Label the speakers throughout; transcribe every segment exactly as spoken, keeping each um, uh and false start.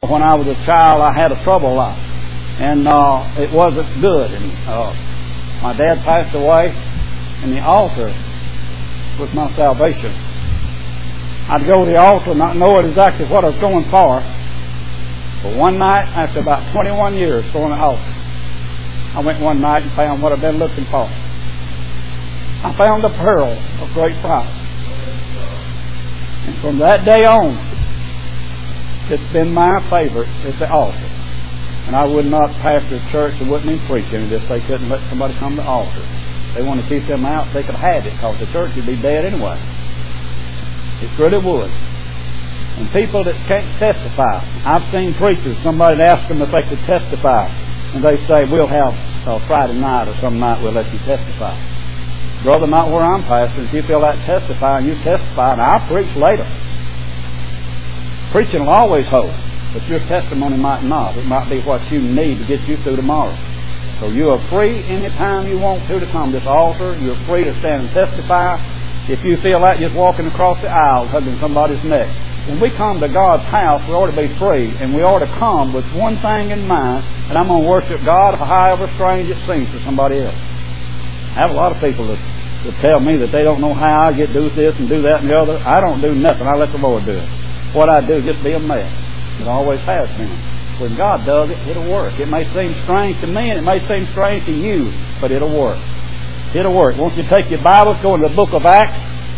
Speaker 1: When I was a child, I had a troubled life, and uh, it wasn't good. And uh, my dad passed away, and the altar was my salvation. I'd go to the altar not knowing exactly what I was going for. But one night, after about twenty-one years going to the altar, I went one night and found what I've been looking for. I found a pearl of great price. And from that day on, it's been my favorite at the altar. And I would not pastor a church that wouldn't even preach in it if they couldn't let somebody come to the altar. If they want to keep them out, they could have had it, because the church would be dead anyway. It really would. And people that can't testify, I've seen preachers, somebody ask them if they could testify, and they say, we'll have uh, Friday night or some night we'll let you testify. Brother, not where I'm pastoring. If you feel like testifying, you testify, and I'll preach later. Preaching will always hold, but your testimony might not. It might be what you need to get you through tomorrow. So you are free anytime you want to to come to this altar. You're free to stand and testify. If you feel like just walking across the aisle hugging somebody's neck. When we come to God's house, we ought to be free, and we ought to come with one thing in mind, and I'm going to worship God however strange it seems to somebody else. I have a lot of people that, that tell me that they don't know how I get do this and do that and the other. I don't do nothing. I let the Lord do it. What I do is just be a mess. It always has been. When God does it, it'll work. It may seem strange to me, and it may seem strange to you, but it'll work. It'll work. Won't you take your Bibles, go into the book of Acts?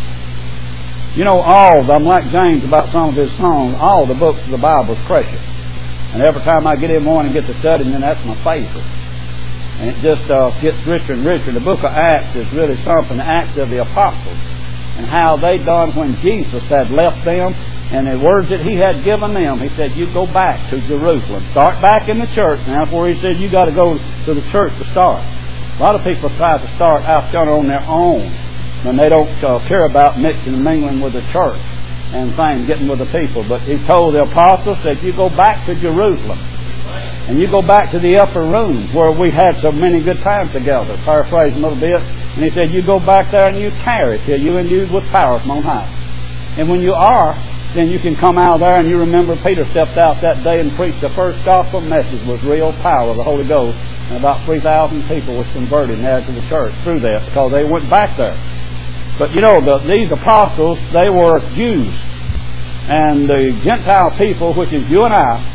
Speaker 1: You know, all, I'm like James about some of his songs, all the books of the Bible is precious. And every time I get in one and get to studying, then that's my favorite. And it just uh, gets richer and richer. The book of Acts is really something, the Acts of the Apostles, and how they done when Jesus had left them, and the words that he had given them, he said, you go back to Jerusalem. Start back in the church. And that's where he said, you got to go to the church to start. A lot of people try to start out on their own, and they don't uh, care about mixing and mingling with the church and things, getting with the people. But he told the apostles that you go back to Jerusalem, and you go back to the upper room where we had so many good times together, paraphrasing a little bit. And he said, you go back there and you carry till you endued with power from on high. And when you are, then you can come out there, and you remember Peter stepped out that day and preached the first gospel message with real power of the Holy Ghost. And about three thousand people was converted and added to the church through that, because they went back there. But you know, the, these apostles, they were Jews. And the Gentile people, which is you and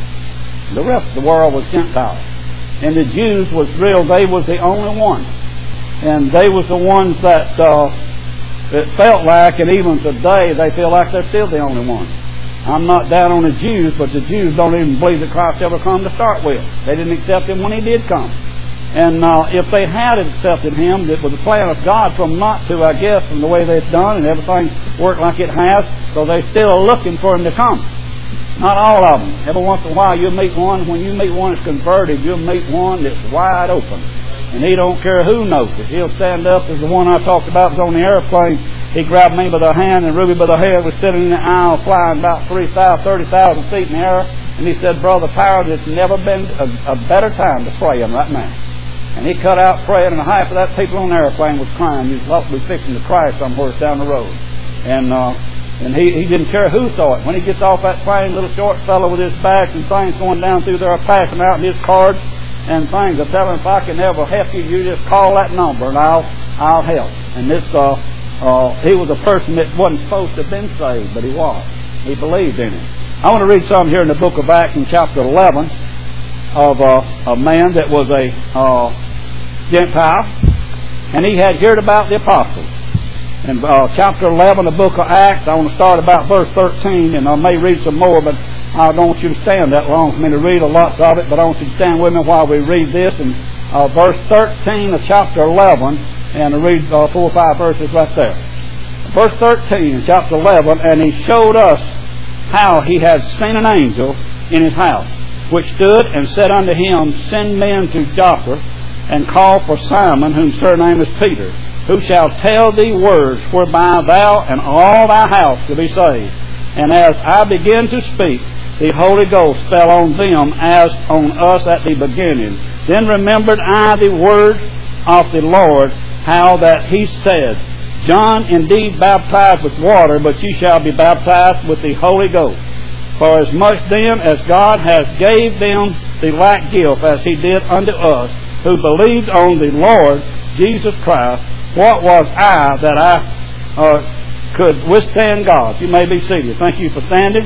Speaker 1: I, the rest of the world was Gentiles. And the Jews was real, they was the only ones. And they was the ones that, uh, that felt like, and even today, they feel like they're still the only ones. I'm not down on the Jews, but the Jews don't even believe that Christ ever come to start with. They didn't accept Him when He did come. And uh, if they had accepted Him, it was the plan of God for them not to, I guess, from the way they've done, and everything worked like it has, so they're still looking for Him to come. Not all of them. Every once in a while you'll meet one, when you meet one that's converted, you'll meet one that's wide open. And he don't care who knows it. He'll stand up, as the one I talked about was on the airplane. He grabbed me by the hand, and Ruby by the head was sitting in the aisle flying about thirty thousand feet in the air. And he said, Brother Power, there's never been a, a better time to pray than right now. And he cut out praying, and half of that people on the airplane was crying. He was probably fixing to cry somewhere down the road. And uh, and he, he didn't care who saw it. When he gets off that plane, little short fellow with his bags and things going down through there, passing out his cards and things. I tell him, if I can ever help you, you just call that number, and I'll I'll help. And this uh, uh, he was a person that wasn't supposed to have been saved, but he was. He believed in it. I want to read something here in the book of Acts in chapter eleven of uh, a man that was a uh, Gentile, and he had heard about the apostles. In uh, chapter eleven of the book of Acts, I want to start about verse thirteen, and I may read some more, but I don't want you to stand that long for me to read a lot of it, but I want you to stand with me while we read this. And uh, verse thirteen of chapter eleven, and I read uh, four or five verses right there. Verse thirteen in chapter eleven, and he showed us how he had seen an angel in his house, which stood and said unto him, Send men to Joppa, and call for Simon, whose surname is Peter, who shall tell thee words whereby thou and all thy house shall be saved. And as I began to speak, the Holy Ghost fell on them as on us at the beginning. Then remembered I the words of the Lord, how that He said, John indeed baptized with water, but ye shall be baptized with the Holy Ghost. For as much then as God has gave them the like gift as He did unto us, who believed on the Lord Jesus Christ, what was I that I uh, could withstand God? You may be seated. Thank you for standing.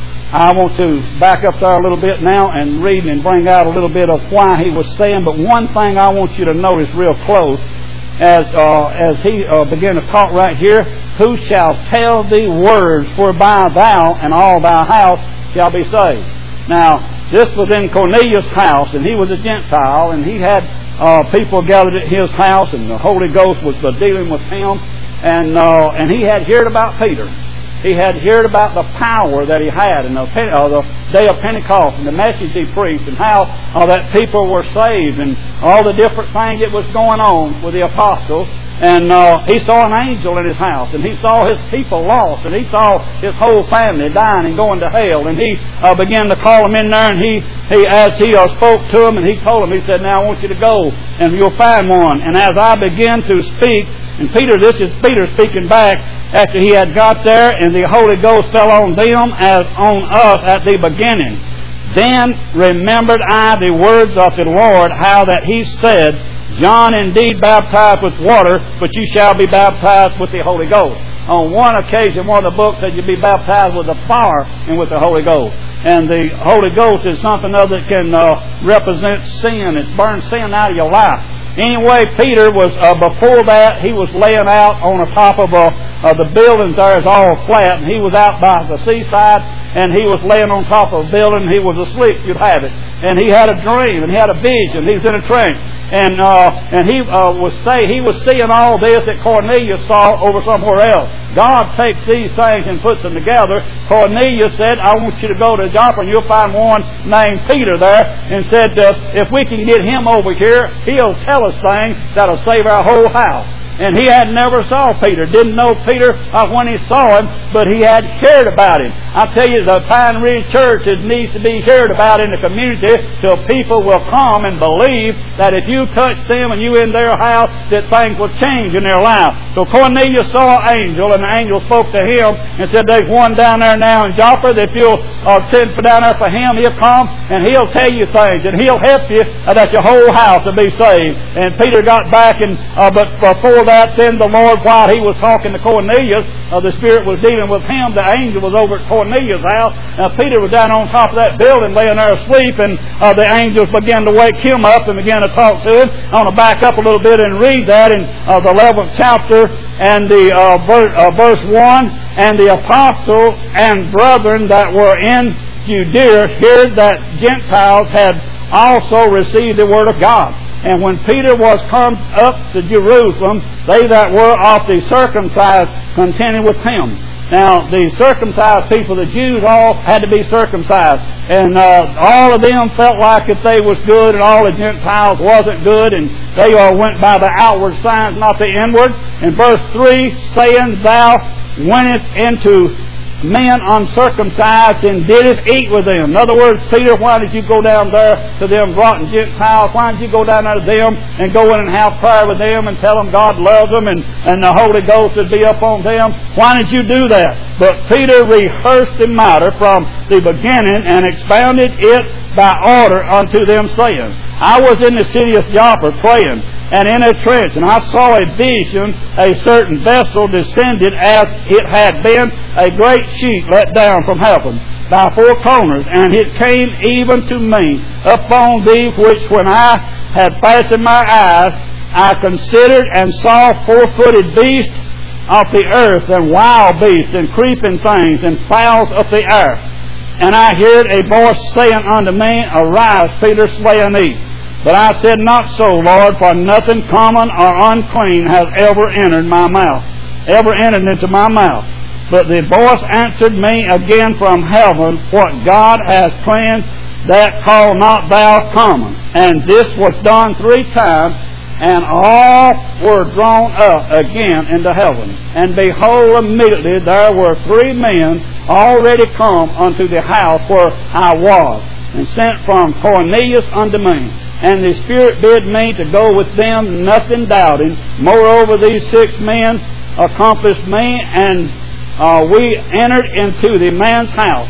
Speaker 1: I want to back up there a little bit now and read and bring out a little bit of why he was saying. But one thing I want you to notice real close as uh, as he uh, began to talk right here. Who shall tell thee words whereby thou and all thy house shall be saved? Now, this was in Cornelius' house, and he was a Gentile, and he had uh, people gathered at his house, and the Holy Ghost was uh, dealing with him, and uh, and he had heard about Peter. He had heard about the power that he had in the, uh, the day of Pentecost and the message he preached and how uh, that people were saved and all the different things that was going on with the apostles. And uh, he saw an angel in his house, and he saw his people lost, and he saw his whole family dying and going to hell. And he uh, began to call them in there, and he, he as he uh, spoke to them, and he told them, he said, now I want you to go, and you'll find one. And as I began to speak, and Peter, this is Peter speaking back after he had got there, and the Holy Ghost fell on them as on us at the beginning. Then remembered I the words of the Lord, how that He said, John indeed baptized with water, but you shall be baptized with the Holy Ghost. On one occasion, one of the books said you'll be baptized with the fire and with the Holy Ghost. And the Holy Ghost is something other that can uh, represent sin. It burns sin out of your life. Anyway, Peter was, uh, before that, he was laying out on the top of uh, uh, the buildings there is all flat, and he was out by the seaside, and he was laying on top of a building, he was asleep, you'd have it. And he had a dream, and he had a vision, he was in a trance. And uh, and he uh, was say he was seeing all this that Cornelius saw over somewhere else. God takes these things and puts them together. Cornelius said, I want you to go to Joppa, and you'll find one named Peter there, and said, uh, if we can get him over here, he'll tell us things that'll save our whole house. And he had never saw Peter, didn't know Peter uh, when he saw him, but he had heard about him. I tell you, the Pine Ridge Church it needs to be heard about in the community till people will come and believe that if you touch them and you in their house, that things will change in their life. So Cornelius saw an angel, and the angel spoke to him and said, there's one down there now in Joppa that if you'll uh, send for down there for him, he'll come and he'll tell you things, and he'll help you uh, that your whole house will be saved. And Peter got back, and uh, but before that, then the Lord, while he was talking to Cornelius, uh, the Spirit was dealing with him. The angel was over at Cornelius' house. Now Peter was down on top of that building laying there asleep, and uh, the angels began to wake him up and began to talk to him. I want to back up a little bit and read that in uh, the eleventh chapter and the uh, ver- uh, verse one. And the apostles and brethren that were in Judea heard that Gentiles had also received the word of God. And when Peter was come up to Jerusalem, they that were of the circumcised contended with him. Now, the circumcised people, the Jews, all had to be circumcised. And uh, all of them felt like that they was good, and all the Gentiles wasn't good, and they all went by the outward signs, not the inward. In verse three, saying, Thou wentest into men uncircumcised and didst eat with them. In other words, Peter, why did you go down there to them rotten Gentiles? Why did you go down there to them and go in and have prayer with them and tell them God loves them and, and the Holy Ghost would be up on them? Why did you do that? But Peter rehearsed the matter from the beginning and expounded it by order unto them, saying, I was in the city of Joppa praying, and in a trance, and I saw a vision, a certain vessel descended as it had been a great sheet let down from heaven by four corners, and it came even to me upon thee, which when I had fastened my eyes, I considered and saw four-footed beasts of the earth, and wild beasts, and creeping things, and fowls of the air. And I heard a voice saying unto me, Arise, Peter, slay and eat. But I said, Not so, Lord, for nothing common or unclean has ever entered my mouth, ever entered into my mouth. But the voice answered me again from heaven, What God has cleansed, that call not thou common. And this was done three times, and all were drawn up again into heaven. And behold, immediately there were three men already come unto the house where I was, and sent from Cornelius unto me. And the Spirit bid me to go with them, nothing doubting. Moreover, these six men accomplished me, and uh, we entered into the man's house.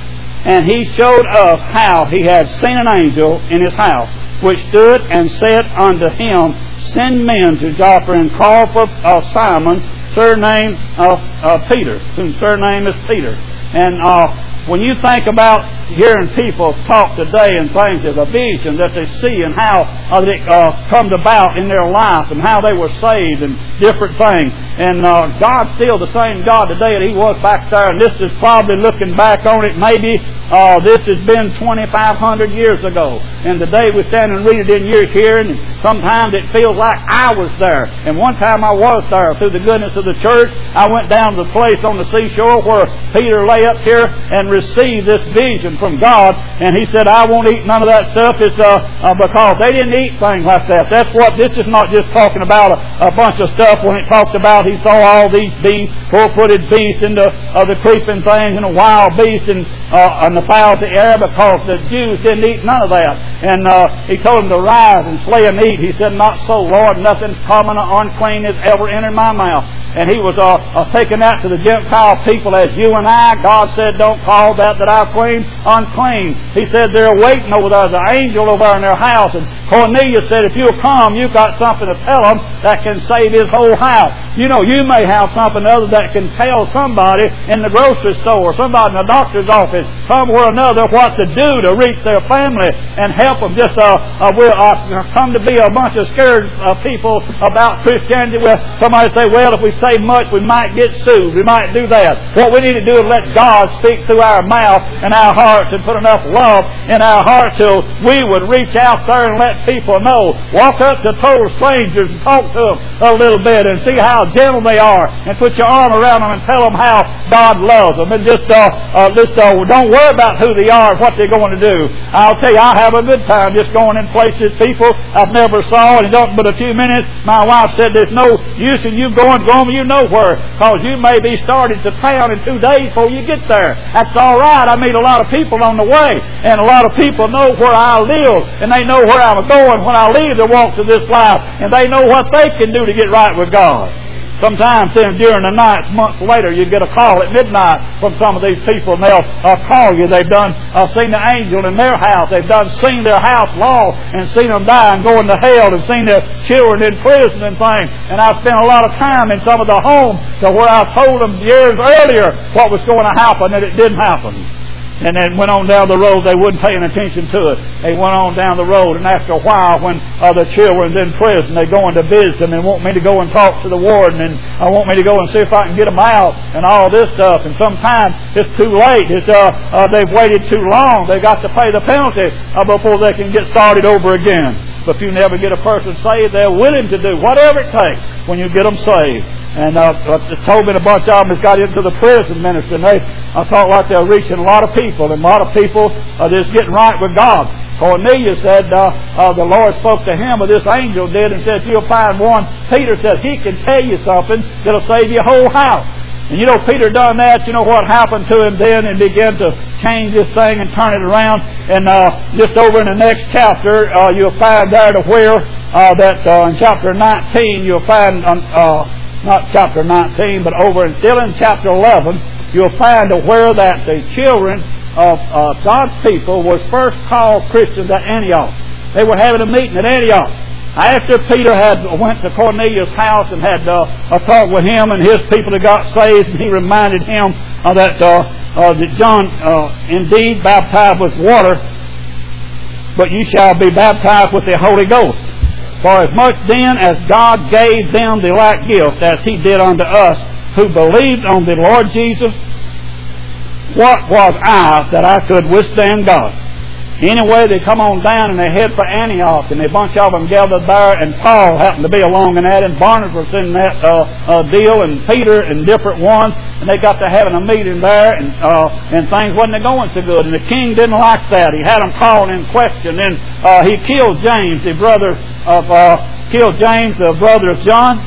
Speaker 1: And he showed us how he had seen an angel in his house, which stood and said unto him, Send men to Joppa and call for uh, Simon, surname of uh, Peter, whose surname is Peter. And uh, when you think about hearing people talk today and things of the vision that they see and how uh, it uh, comes about in their life and how they were saved and different things. And uh, God's still the same God today that He was back there. And this is probably looking back on it, maybe uh, this has been twenty-five hundred years ago. And today we stand and read it in your hearing. And sometimes it feels like I was there. And one time I was there through the goodness of the church. I went down to the place on the seashore where Peter lay up here and received this vision from God, and he said, I won't eat none of that stuff. It's uh, uh, because they didn't eat things like that. That's what, this is not just talking about a, a bunch of stuff when it talks about he saw all these beasts, four-footed beasts, and the, uh, the creeping things, and the wild beasts, and, uh, and the fowls of the air, because the Jews didn't eat none of that. And uh, he told them to rise and slay and eat. He said, not so, Lord, nothing common or unclean has ever entered my mouth. And he was uh, uh, taking that to the Gentile people as you and I. God said, don't call that that I've clean unclean. He said they're waiting over there. There's an angel over there in their house. And Cornelius said, if you'll come, you've got something to tell them that can save his whole house. You know, you may have something other that can tell somebody in the grocery store, or somebody in the doctor's office, somewhere or another, what to do to reach their family and help them. Just uh, uh, we'll uh, come to be a bunch of scared uh, people about Christianity. Well, somebody say, well, if we say much, we might get sued. We might do that. What we need to do is let God speak through our mouth and our hearts and put enough love in our hearts till we would reach out there and let people know. Walk up to total strangers and talk to them a little bit and see how gentle they are, and put your arm around them and tell them how God loves them. And just, uh, uh, just uh, don't worry about who they are and what they're going to do. I'll tell you, I have a good time just going in places, people I've never saw, and it don't but a few minutes. My wife said there's no use in you going, going you nowhere, because you may be started to town in two days before you get there. That's all right. I meet a lot of people on the way, and a lot of people know where I live, and they know where I'm going when I leave the walks of this life, and they know what they can do to get right with God. Sometimes then during the nights, months later, you get a call at midnight from some of these people, and they'll uh, call you. They've done uh, seen the angel in their house. They've done seen their house lost and seen them die and going to hell, and seen their children in prison and things. And I've spent a lot of time in some of the homes to where I told them years earlier what was going to happen, and it didn't happen. And then went on down the road. They wasn't paying attention to it. They went on down the road, and after a while, when uh, the children's in prison, they go in to visit them and want me to go and talk to the warden, and I want me to go and see if I can get them out and all this stuff. And sometimes it's too late. It's uh, uh, they've waited too long. They've got to pay the penalty uh, before they can get started over again. But if you never get a person saved, they're willing to do whatever it takes when you get them saved. And uh, uh, told me a bunch of them has got into the prison ministry, and they I thought like they're reaching a lot of people, and a lot of people are just getting right with God. Cornelius said uh, uh, the Lord spoke to him, or this angel did, and said, you'll find one. Peter said he can tell you something that'll save your whole house. And you know, Peter done that. You know what happened to him then, and began to change this thing and turn it around. And uh, just over in the next chapter, uh, you'll find there to where uh, that uh, in chapter nineteen, you'll find um, uh, not chapter nineteen, but over and still in chapter eleven, you'll find to where that the children of uh, God's people was first called Christians at Antioch. They were having a meeting at Antioch. After Peter had went to Cornelius' house and had uh, a talk with him, and his people had got saved, and he reminded him uh, that, uh, uh, that John uh, indeed baptized with water, but you shall be baptized with the Holy Ghost. For as much then as God gave them the like gift, as He did unto us, who believed on the Lord Jesus, what was I that I could withstand God? Anyway, they come on down and they head for Antioch, and a bunch of them gathered there, and Paul happened to be along in that, and Barnabas was in that uh, uh, deal, and Peter and different ones, and they got to having a meeting there, and uh, and things wasn't going so good, and the king didn't like that. He had them called in question, and uh, he killed James, the brother of uh, killed James, the brother of John.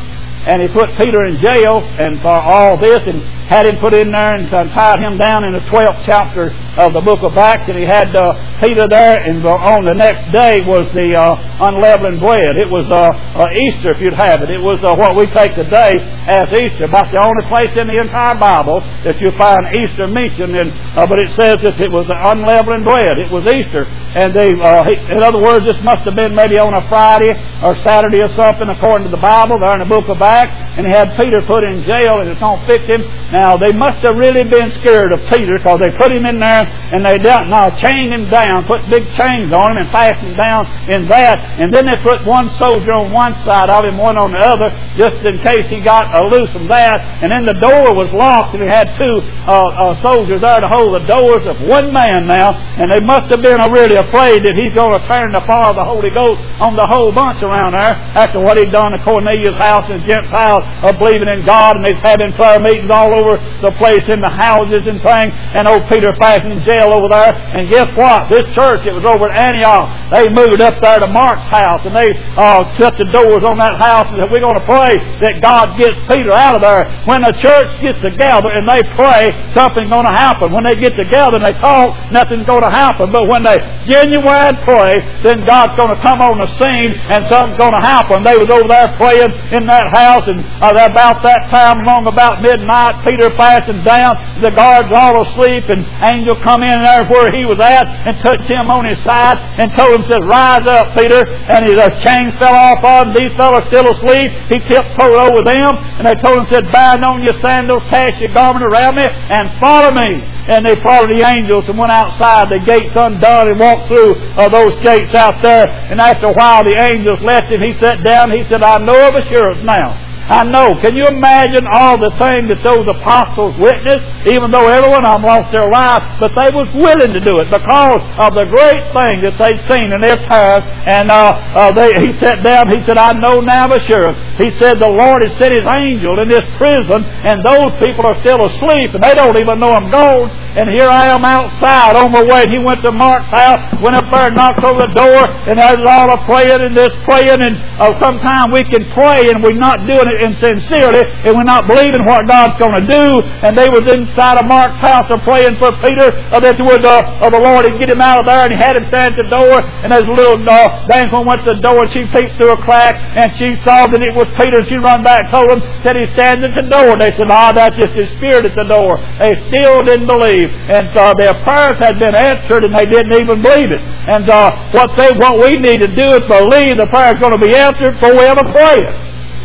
Speaker 1: and he put Peter in jail and for all this, and had him put in there and tied him down in the twelfth chapter of the book of Acts. And he had uh, Peter there, and on the next day was the uh, unleavened bread. It was uh, uh, Easter, if you'd have it. It was uh, what we take today as Easter. About the only place in the entire Bible that you find Easter mentioned, in, uh, but it says that it was the unleavened bread. It was Easter. And they, uh, in other words, this must have been maybe on a Friday or Saturday or something, according to the Bible, there in the book of Acts. And he had Peter put in jail, and it's going to fix him. Now, they must have really been scared of Peter, because they put him in there, and they dealt, now chained him down, put big chains on him, and fastened him down in that. And then they put one soldier on one side of him, one on the other, just in case he got uh, loose from that. And then the door was locked, and he had two uh, uh, soldiers there to hold the doors of one man now. And they must have been uh, really afraid that he's going to turn the fire of the Holy Ghost on the whole bunch around there, after what he'd done at Cornelius' house and Gentiles of believing in God, and they're having prayer meetings all over the place in the houses and things, and old Peter fastened in jail over there. And guess what? This church, it was over at Antioch, they moved up there to Mark's house, and they uh, shut the doors on that house, and said, we're going to pray that God gets Peter out of there. When the church gets together and they pray, something's going to happen. When they get together and they talk, nothing's going to happen. But when they genuine pray, then God's going to come on the scene, and something's going to happen. They was over there praying in that house, and uh, about that time, along about midnight, Peter fastened down, the guards all asleep, and angel come in there where he was at and touched him on his side and told him, said, rise up, Peter. And his chains fell off of him. These fellows still asleep. He tiptoed over them, and they told him, said, bind on your sandals, cast your garment around me, and follow me. And they followed the angels and went outside, the gates undone, and walked through uh, those gates out there. And after a while, the angels left him. He sat down. He said, I know of assurance now. I know. Can you imagine all the things that those apostles witnessed, even though every one of them lost their lives, but they was willing to do it because of the great thing that they'd seen in their time. And uh, uh, they, he sat down, he said, I know now of assurance. He said, the Lord has sent His angel in this prison, and those people are still asleep, and they don't even know I'm gone. And here I am outside on my way. And he went to Mark's house, went up there and knocked on the door, and there's all a praying and this praying, and uh, sometimes we can pray and we're not doing it and sincerely, and we're not believing what God's going to do. And they was inside of Mark's house and praying for Peter, uh, that would, uh, uh, the Lord would get him out of there. And he had him stand at the door, and there's a little uh, Danquin went to the door, and she peeped through a crack, and she saw that it was Peter, and she run back, told him that he stands at the door. They said, ah, that's just his spirit at the door. They still didn't believe, and uh, their prayers had been answered, and they didn't even believe it. And uh, what they, what we need to do is believe the prayer is going to be answered before we ever pray it.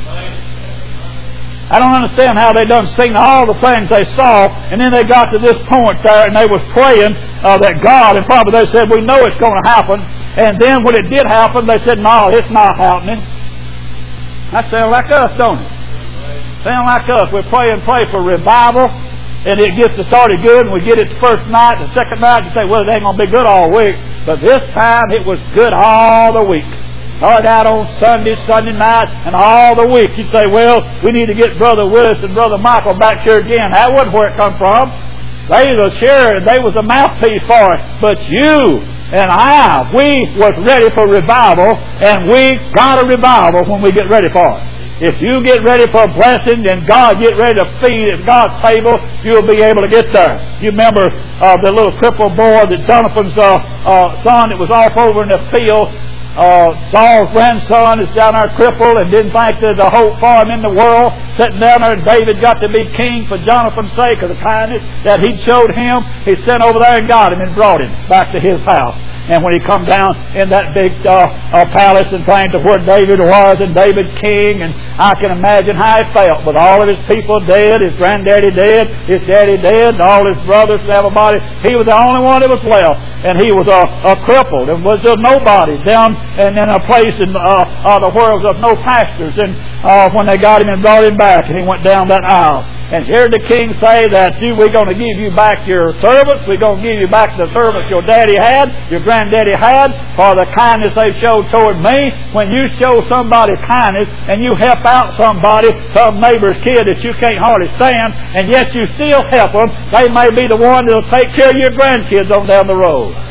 Speaker 1: I don't understand how they done seen all the things they saw, and then they got to this point there, and they was praying uh, that God, and probably they said, we know it's going to happen. And then when it did happen, they said, no, it's not happening. That sounds like us, don't it? Sound like us. We pray and pray for revival, and it gets started good, and we get it the first night, the second night, you say, well, it ain't going to be good all week. But this time, it was good all the week. Started out on Sunday, Sunday night, and all the week. You'd say, well, we need to get Brother Willis and Brother Michael back here again. That wasn't where it come from. They was here, they was a mouthpiece for it. But you and I, we was ready for revival, and we got a revival when we get ready for it. If you get ready for a blessing, and God get ready to feed at God's table, you'll be able to get there. You remember uh, the little crippled boy that Jonathan's uh, uh, son that was off over in the field. Uh, Saul's grandson is down there crippled and didn't think there's a hope for him in the world. Sitting down there, and David got to be king for Jonathan's sake of the kindness that he showed him. He sent over there and got him and brought him back to his house. And when he come down in that big uh, uh, palace and thing to where David was, and David king, and I can imagine how he felt with all of his people dead, his granddaddy dead, his daddy dead, and all his brothers and everybody. He was the only one that was left, and he was a uh, uh, crippled and was just nobody down and in a place in uh, uh, the world of no pastors. And uh, when they got him and brought him back, and he went down that aisle. And here the king say that you, we're going to give you back your servants. We're going to give you back the servants your daddy had, your granddaddy had, for the kindness they showed toward me. When you show somebody kindness and you help out somebody, some neighbor's kid that you can't hardly stand, and yet you still help them, they may be the one that will take care of your grandkids on down the road.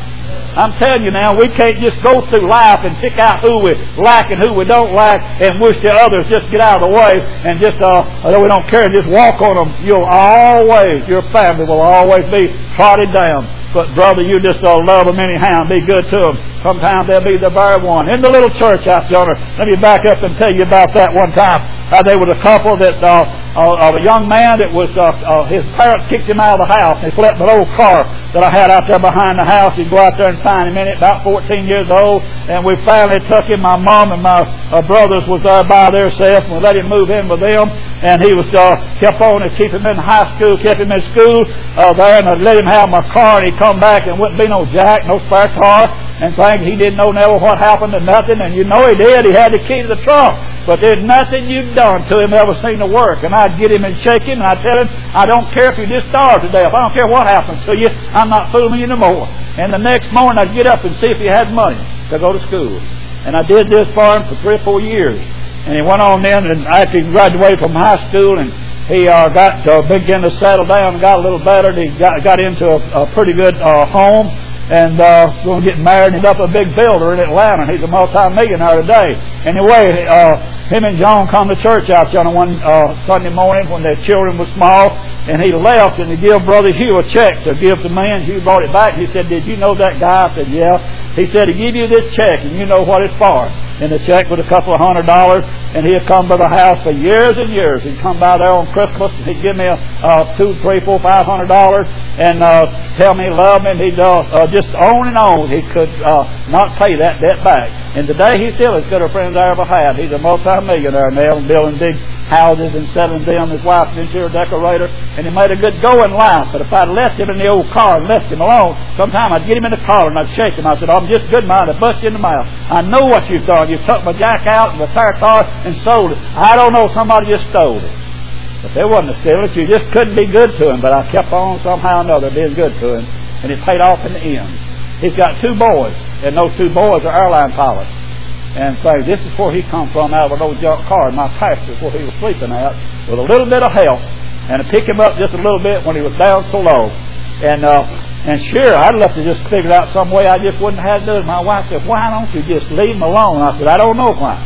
Speaker 1: I'm telling you now, we can't just go through life and pick out who we like and who we don't like and wish the others just get out of the way and just, uh, although we don't care, just walk on them. You'll always, your family will always be trodden down. But brother, you just uh, love them anyhow and be good to them. Sometimes they'll be the very one. In the little church out yonder, let me back up and tell you about that one time. Uh, there was a couple that, uh, uh, a young man that was, uh, uh, his parents kicked him out of the house. And he slept in an old car that I had out there behind the house. He'd go out there and find him in it, about fourteen years old. And we finally took him. My mom and my uh, brothers was there by themselves, and we let him move in with them. And he was uh, kept on and keep him in high school, kept him in school uh, there, and I let him have my car. And he'd come back and wouldn't be no jack, no spare car, and things. He didn't know never what happened to nothing. And you know he did. He had the key to the trunk. But there's nothing you've done to him ever seemed to work. And I'd get him and shake him, and I'd tell him, I don't care if you just starve to death. I don't care what happens to you. I'm not fooling you no more. And the next morning I'd get up and see if he had money to go to school. And I did this for him for three or four years. And he went on then, and after he graduated from high school, and he uh, got uh, began to settle down and got a little better. And he got got into a, a pretty good uh, home, and uh, going to get married. And he's up a big builder in Atlanta. And he's a multi-millionaire today. Anyway, uh, him and John come to church out yonder one uh, Sunday morning when their children were small. And he left, and he gave Brother Hugh a check to give to me. And Hugh brought it back. He said, "Did you know that guy?" I said, "Yeah." He said, "He give you this check, and you know what it's for." And the check was a couple of hundred dollars. And he'd come by the house for years and years. He'd come by there on Christmas, and he'd give me a uh, two, three, four, five hundred dollars, and uh, tell me he loved me. And he'd uh, uh, just on and on. He could uh, not pay that debt back. And today he's still as good a friend as I ever had. He's a multi-millionaire now, building big houses and selling them. His wife's an interior decorator, and he made a good go in life. But if I'd left him in the old car and left him alone, sometime I'd get him in the collar and I'd shake him. I said, "I'm just good mind to bust you in the mouth. I know what you've done. You took my jack out and the tire car and sold it. I don't know, somebody just stole it." But there wasn't a steal it. You just couldn't be good to him. But I kept on somehow or another being good to him, and it paid off in the end. He's got two boys, and those two boys are airline pilots. And so this is where he come from, out of an old junk car in my pasture where he was sleeping at, with a little bit of help, and to pick him up just a little bit when he was down so low. And uh, and sure, I'd love to just figure out some way I just wouldn't have to do it. My wife said, "Why don't you just leave him alone?" I said, "I don't know why.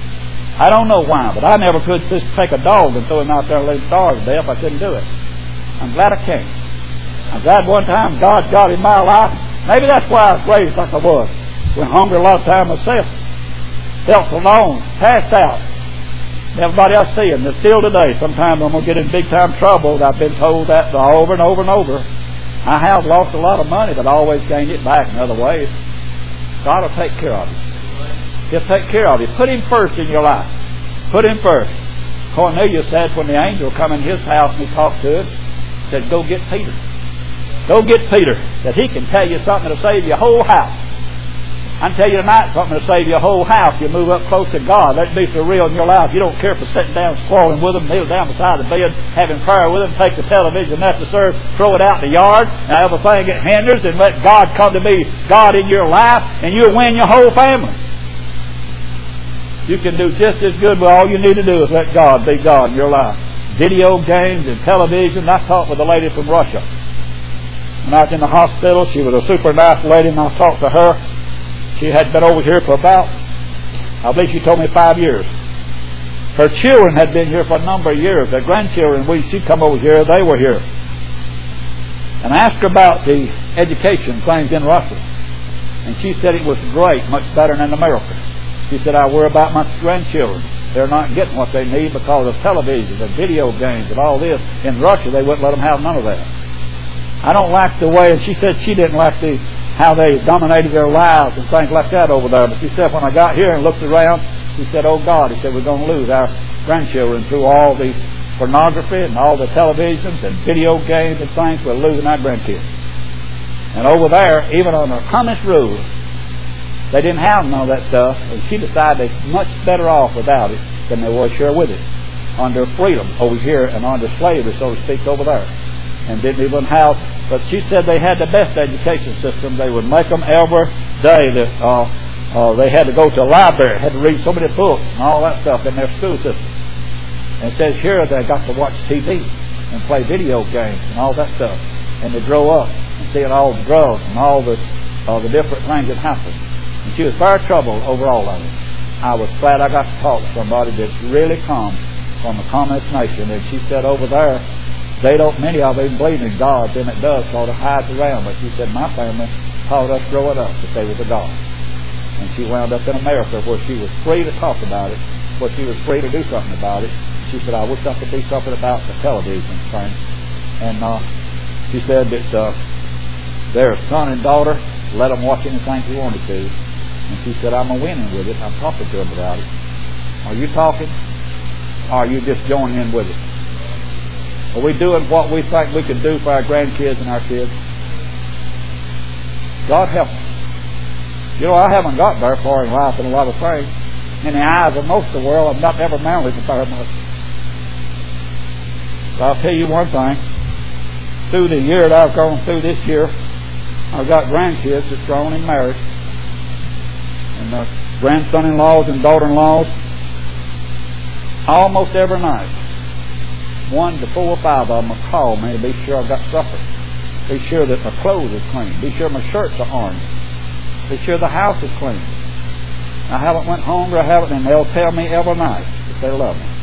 Speaker 1: I don't know why, but I never could just take a dog and throw him out there and let him starve to death. I couldn't do it. I'm glad I can't. I'm glad one time God got in my life. Maybe that's why I was raised like I was. Went hungry a lot of time myself. Felt alone, passed out. Everybody else see him. And still today, sometimes I'm going to get in big time trouble. I've been told that over and over and over. I have lost a lot of money, but I always gained it back in other ways. God will take care of you. He'll take care of you. Put Him first in your life. Put Him first. Cornelius said when the angel come in his house and he talked to him, said, "Go get Peter. Go get Peter, that he can tell you something that'll save your whole house." I can tell you tonight something that'll save your whole house. You move up close to God. Let it be so real in your life. You don't care for sitting down squalling with them, kneel down beside the bed, having prayer with them, take the television that's to serve, throw it out in the yard, and everything it hinders, and let God come to be God in your life, and you'll win your whole family. You can do just as good, but all you need to do is let God be God in your life. Video games and television. I talked with a lady from Russia. When I was in the hospital, she was a super nice lady, and I talked to her. She had been over here for about, I believe she told me five years. Her children had been here for a number of years. Their grandchildren, when she come over here, they were here. And I asked her about the education things in Russia. And she said it was great, much better than America. She said, "I worry about my grandchildren. They're not getting what they need because of television and video games and all this. In Russia, they wouldn't let them have none of that." I don't like the way, and she said she didn't like the how they dominated their lives and things like that over there. But she said when I got here and looked around, she said, "Oh God," he said, "we're going to lose our grandchildren through all the pornography and all the televisions and video games and things. We're losing our grandkids." And over there, even on the communist rule, they didn't have none of that stuff. And she decided they're much better off without it than they were sure with it. Under freedom over here and under slavery, so to speak, over there. And didn't even have, but she said they had the best education system. They would make them every day. That uh, uh, they had to go to a library, had to read so many books and all that stuff in their school system. And it says here they got to watch T V and play video games and all that stuff. And they grow up and seeing all the drugs and all the of the different things that happened. And she was very troubled over all of it. I was glad I got to talk to somebody that's really come from a communist nation. And she said over there, they don't, many of them believe in God, then it does sort of hides around. But she said, my family taught us growing up that they was a God. And she wound up in America where she was free to talk about it, where she was free to do something about it. She said, I wish I could do something about the television thing. And uh, she said that uh, their son and daughter let them watch anything they wanted to. And she said, I'm a winning with it. I'm talking to them about it. Are you talking? Or are you just joining in with it? Are we doing what we think we can do for our grandkids and our kids? God help us. You know, I haven't got very far in life in a lot of things. In the eyes of most of the world, I've not ever married very much. But I'll tell you one thing. Through the year that I've gone through this year, I've got grandkids that's grown and married. And uh, grandson-in-laws and daughter-in-laws. Almost every night, one to four or five of them will call me to be sure I've got supper. Be sure that my clothes are clean. Be sure my shirts are ironed. Be sure the house is clean. I haven't went home or I haven't, and they'll tell me every night that they love me.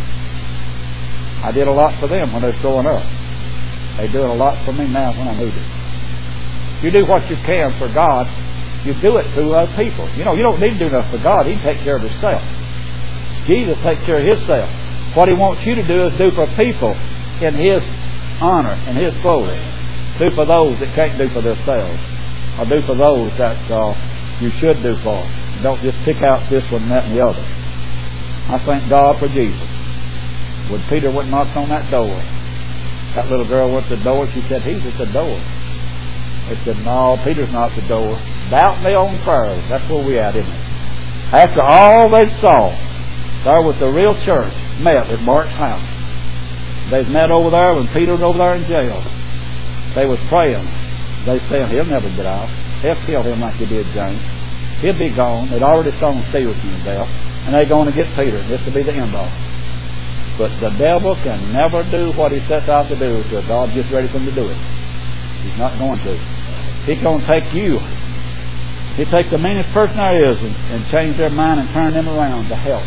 Speaker 1: I did a lot for them when they was growing up. They're doing a lot for me now when I need it. You do what you can for God. You do it through other people. You know, you don't need to do enough for God. He takes care of Himself. Jesus takes care of Himself. What He wants you to do is do for people in His honor and His glory. Do for those that can't do for themselves. Or do for those that uh, you should do for. Don't just pick out this one, that, and the other. I thank God for Jesus. When Peter went and knocked on that door, that little girl went to the door. She said, He's at the door. They said, no, Peter's not at the door. Doubt me on prayers. That's where we at, isn't it? After all they saw, there was the real church met at Mark's house. They met over there when Peter was over there in jail. They was praying. They said, he'll never get out. They'll kill him like they did James. He'll be gone. They'd already stoned Stephen to death. And they're going to get Peter. This will be the end of it. But the devil can never do what he sets out to do until God gets ready for him to do it. He's not going to. He's going to take you. He takes the meanest person there is and, and change their mind and turn them around to help.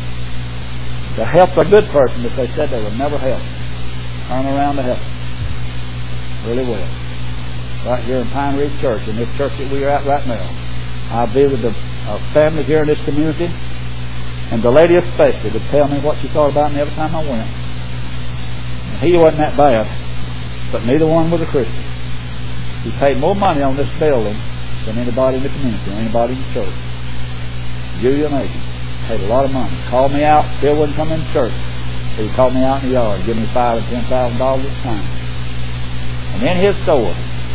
Speaker 1: To help a good person that they said they would never help. Turn around to help. Really will. Right here in Pine Ridge Church, in this church that we are at right now. I visited a family here in this community, and the lady especially would tell me what she thought about me every time I went. And he wasn't that bad, but neither one was a Christian. He paid more money on this building than anybody in the community, or anybody in the church. You and Agent paid a lot of money. Called me out, still wouldn't come in church. He called me out in the yard, give me five and ten thousand dollars at a time. And in his store,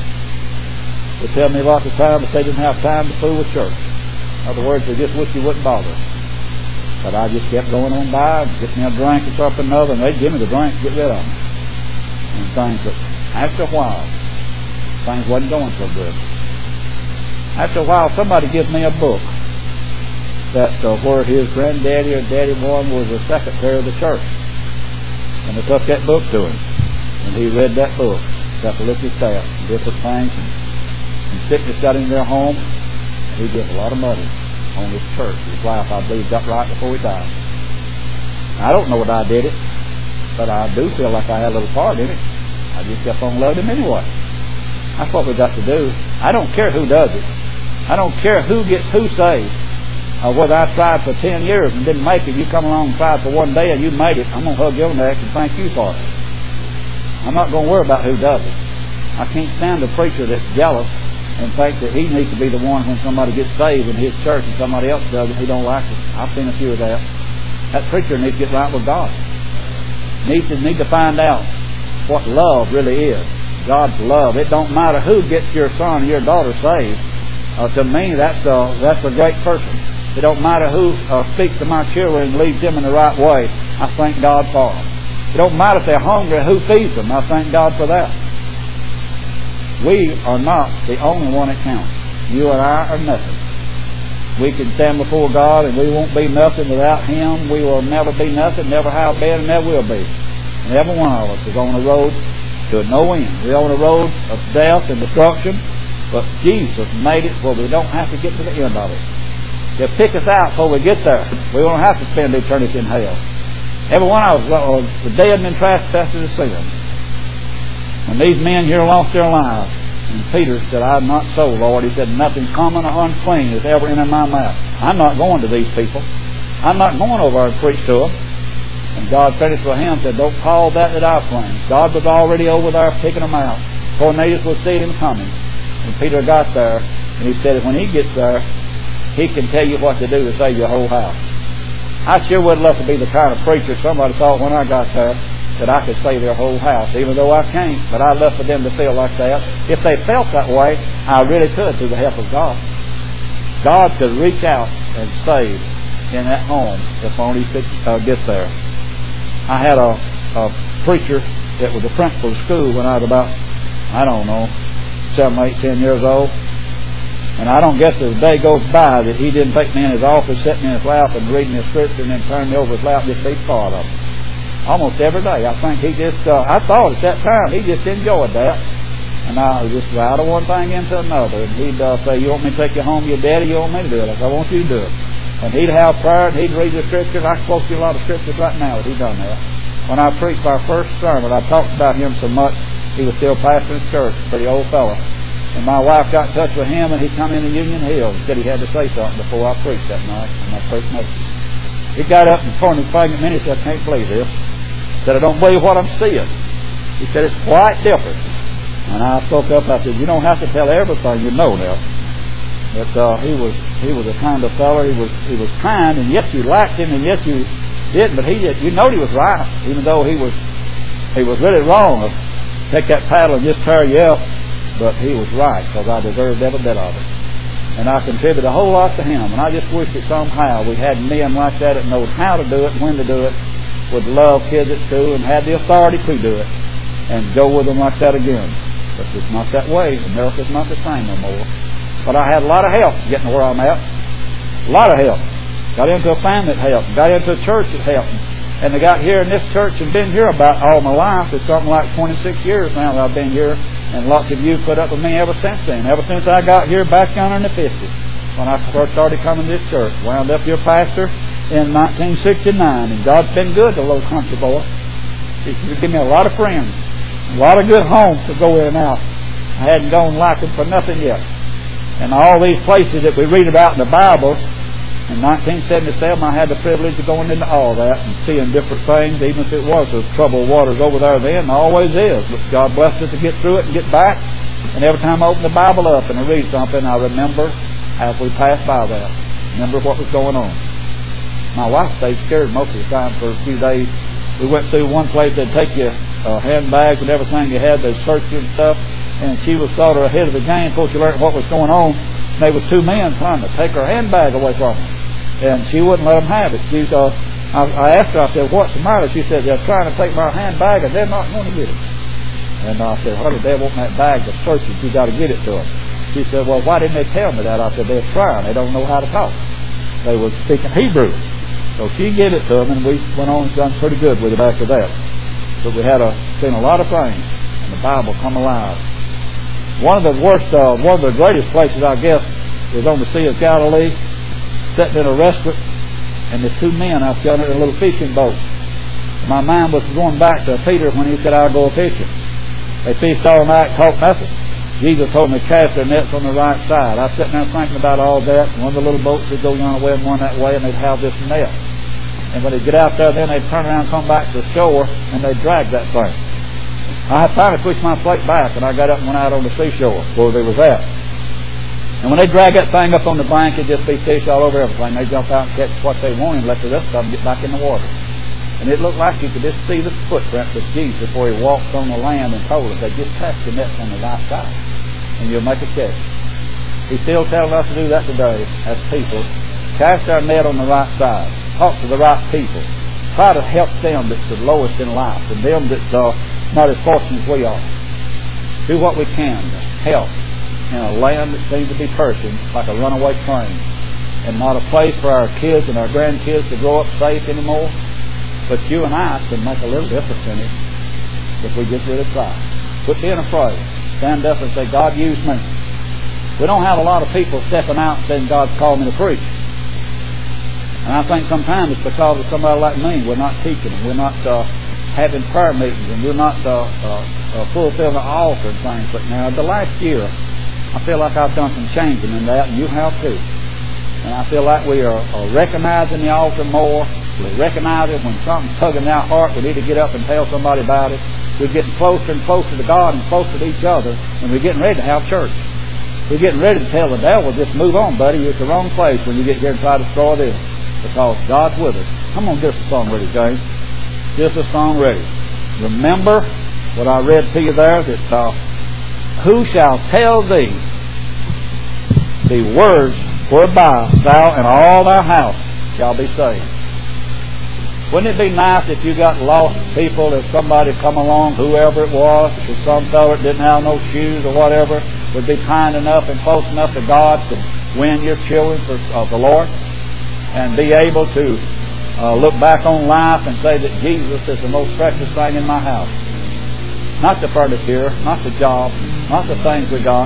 Speaker 1: they tell me lots of times that they didn't have time to fool with church. In other words, they just wish you wouldn't bother. But I just kept going on by, and get me a drink or something or another, and they'd give me the drink to get rid of me. And things, but after a while, things wasn't going so good. After a while, somebody gives me a book that uh, where his granddaddy or daddy one was the secretary of the church. And I took that book to him, and he read that book. Got to look at that, and different things, and, and sickness got in their home. He gave a lot of money on this church. His wife, I believe, got right before he died. I don't know what I did it, but I do feel like I had a little part in it. I just kept on loving him anyway. That's what we got to do. I don't care who does it. I don't care who gets who saved. Or whether I tried for ten years and didn't make it, you come along and tried for one day and you made it, I'm going to hug your neck and thank you for it. I'm not going to worry about who does it. I can't stand a preacher that's jealous and think that he needs to be the one when somebody gets saved in his church and somebody else does it, he don't like it. I've seen a few of that. That preacher needs to get right with God. Needs to, need to find out what love really is. God's love. It don't matter who gets your son or your daughter saved. Uh, to me, that's a, that's a great person. It don't matter who uh, speaks to my children and leads them in the right way. I thank God for them. It don't matter if they're hungry, who feeds them. I thank God for that. We are not the only one that counts. You and I are nothing. We can stand before God and we won't be nothing without Him. We will never be nothing, never have been, and never will be. And every one of us is on the road to no end. We're on the road of death and destruction. But Jesus made it where we don't have to get to the end of it. He'll pick us out before we get there. We won't have to spend eternity in hell. Every one of us was the dead and trespasses of sin. When these men here lost their lives, and Peter said, I'm not so, Lord. He said, nothing common or unclean is ever entered my mouth. I'm not going to these people. I'm not going over and preach to them. And God finished with him and said, don't call that at our claim. God was already over there picking them out. Cornelius was seeing him coming. And Peter got there, and he said, when he gets there, he can tell you what to do to save your whole house. I sure would love to be the kind of preacher somebody thought when I got there that I could save their whole house, even though I can't. But I'd love for them to feel like that. If they felt that way, I really could through the help of God. God could reach out and save in that home if only he could uh, get there. I had a, a preacher that was a principal of school when I was about, I don't know, seven, eight, ten years old. And I don't guess as the day goes by that he didn't take me in his office, sit me in his lap and read me a scripture and then turn me over his lap and just be part of it. Almost every day. I think he just, uh, I thought at that time he just enjoyed that. And I was just out of one thing into another. And he'd uh, say, you want me to take you home to your daddy? You want me to do it? I said, I want you to do it. And he'd have prayer and he'd read the scriptures. I quote you a lot of scriptures right now that he done that. When I preached our first sermon, I talked about him so much, he was still pastoring his church, pretty old fella. And my wife got in touch with him, and he come into Union Hill and said he had to say something before I preached that night in my first message. He got up and pointed his finger at me and said, I can't believe this. He said, I don't believe what I'm seeing. He said, it's quite different. And I spoke up, I said, you don't have to tell everything you know now. But uh, he was he was a kind of fellow. He was he was kind, and yes, you liked him, and yes, you didn't. But he did. You know he was right, even though he was he was really wrong. Take that paddle and just tear you up. But he was right, because I deserved every bit of it. And I contributed a whole lot to him. And I just wish that somehow we had men like that that knowed how to do it, when to do it, would love kids at school, and had the authority to do it, and go with them like that again. But it's not that way. America's not the same no more. But I had a lot of help getting where I'm at. A lot of help. Got into a family that helped. Got into a church that helped. And they got here in this church and been here about all my life. It's something like twenty-six years now that I've been here. And lots of you put up with me ever since then. Ever since I got here back down in the fifties. When I first started coming to this church. Wound up your pastor in nineteen sixty-nine. And God's been good to little country boy. He's given me a lot of friends. A lot of good homes to go in and out. I hadn't gone like them for nothing yet. And all these places that we read about in the Bible, in nineteen seventy-seven I had the privilege of going into all that and seeing different things, even if it was the troubled waters over there then, and always is. But God blessed us to get through it and get back. And every time I open the Bible up and I read something, I remember as we passed by that. Remember what was going on. My wife stayed scared most of the time for a few days. We went through one place, they'd take you uh, handbags and everything you had, they'd search you and stuff. And she was sort of ahead of the game before she learned what was going on. And there were two men trying to take her handbag away from her. And she wouldn't let them have it. She, uh, I, I asked her, I said, what's the matter? She said, they're trying to take my handbag and they're not going to get it. And I said, how did they want that bag to search it? You got to get it to them. She said, well, why didn't they tell me that? I said, they're trying. They don't know how to talk. They were speaking Hebrew. So she gave it to them, and we went on and done pretty good with it after that. But we had a, seen a lot of things, and the Bible come alive. One of the worst, uh, one of the greatest places, I guess, is on the Sea of Galilee, sitting in a restaurant, and the two men out there in a little fishing boat. My mind was going back to Peter when he said, I'll go fishing. They fished all night, caught nothing. Jesus told them to cast their nets on the right side. I was sitting there thinking about all that. One of the little boats would go one way and one that way, and they'd have this net. And when they'd get out there, then they'd turn around and come back to the shore, and they'd drag that thing. I finally pushed my plate back, and I got up and went out on the seashore where they was at. And when they drag that thing up on the bank, it'd just be fish all over everything. They jump out and catch what they want and let the rest of them get back in the water. And it looked like you could just see the footprints of Jesus before he walked on the land and told us, they just cast the nets on the right side, and you'll make a catch. He's still telling us to do that today as people. Cast our net on the right side. Talk to the right people. Try to help them that's the lowest in life, and them that's uh, not as fortunate as we are. Do what we can to help in a land that seems to be perishing like a runaway train, and not a place for our kids and our grandkids to grow up safe anymore. But you and I can make a little difference in it if we just really try. Quit being afraid. Stand up and say, God, use me. We don't have a lot of people stepping out and saying, God's called me to preach. And I think sometimes it's because of somebody like me. We're not teaching them. We're not uh, having prayer meetings, and we're not uh, uh, uh, fulfilling the altar and things. But now, the last year, I feel like I've done some changing in that, and you have too. And I feel like we are, are recognizing the altar more. We recognize it when something's tugging our heart. We need to get up and tell somebody about it. We're getting closer and closer to God and closer to each other, and we're getting ready to have church. We're getting ready to tell the devil, just move on, buddy. You're at the wrong place when you get here and try to destroy this. Because God's with us. Come on, get us a song ready, James. Get us a song ready. Remember what I read to you there, that uh, who shall tell thee the words whereby thou and all thy house shall be saved? Wouldn't it be nice if you got lost people, if somebody come along, whoever it was, if some fellow that didn't have no shoes or whatever, would be kind enough and close enough to God to win your children for uh, the Lord? And be able to uh, look back on life and say that Jesus is the most precious thing in my house. Not the furniture, not the job, not the things we got.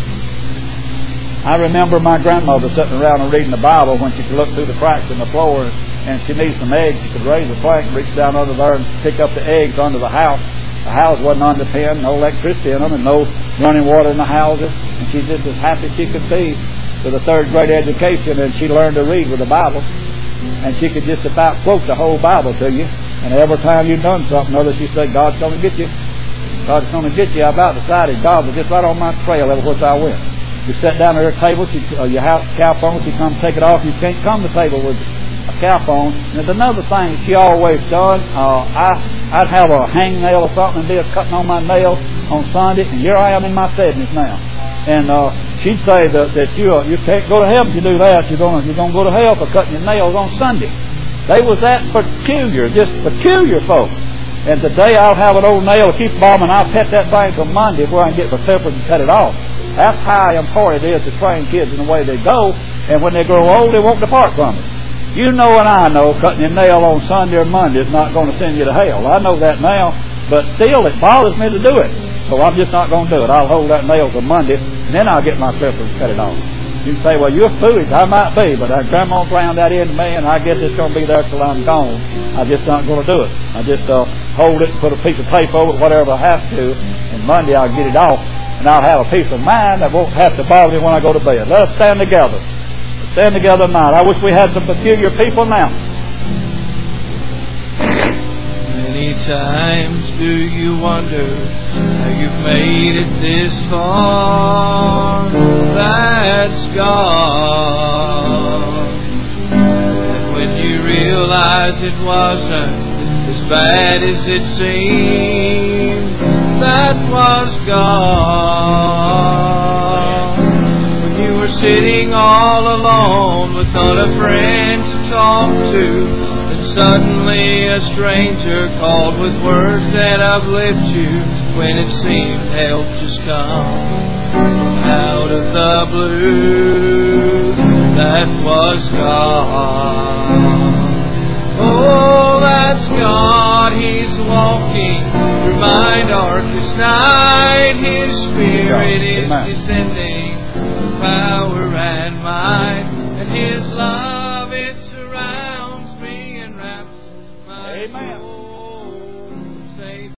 Speaker 1: I remember my grandmother sitting around and reading the Bible when she could look through the cracks in the floor and she needed some eggs. She could raise a plank, reach down under there and pick up the eggs under the house. The house wasn't underpinned, no electricity in them, and no running water in the houses. And she's just as happy as she could be with a third grade education, and she learned to read with the Bible. And she could just about quote the whole Bible to you. And every time you'd done something other, she said, God's going to get you. God's going to get you. I about decided God was just right on my trail ever which I went. You sat down at her table, she, uh, your house cap on, she come take it off. You can't come to the table with a cap on. And there's another thing she always done. Uh, I, I'd have a hangnail or something and be a cutting on my nail on Sunday. And here I am in my seventies now. And uh, she'd say that, that you uh, you can't go to heaven if you do that. You're going you're gonna go to hell for cutting your nails on Sunday. They was that peculiar, just peculiar folks. And today I'll have an old nail to keep bombing. I'll pet that thing till Monday where I can get my peppers and cut it off. That's how important it is to train kids in the way they go. And when they grow old, they won't depart from it. You know and I know cutting your nail on Sunday or Monday is not going to send you to hell. I know that now. But still, it bothers me to do it. So I'm just not going to do it. I'll hold that nail till Monday, and then I'll get my clippers and cut it off. You can say, well, you're foolish. I might be, but uh, Grandma ground that into me, and I guess it's going to be there till I'm gone. I'm just not going to do it. I just uh, hold it and put a piece of tape over it, whatever I have to, and Monday I'll get it off, and I'll have a peace of mind that won't have to bother me when I go to bed. Let us stand together. Let's stand together tonight. I wish we had some peculiar people now.
Speaker 2: Many times do you wonder how you've made it this far? That's God. And when you realize it wasn't as bad as it seemed, that was God. When you were sitting all alone with not a friend to talk to, suddenly a stranger called with words that uplift you. When it seemed help just come out of the blue, that was God. Oh, that's God. He's walking through my darkest night. His Spirit is descending with power and might, and His love, it surrounds me and wraps my
Speaker 1: Amen.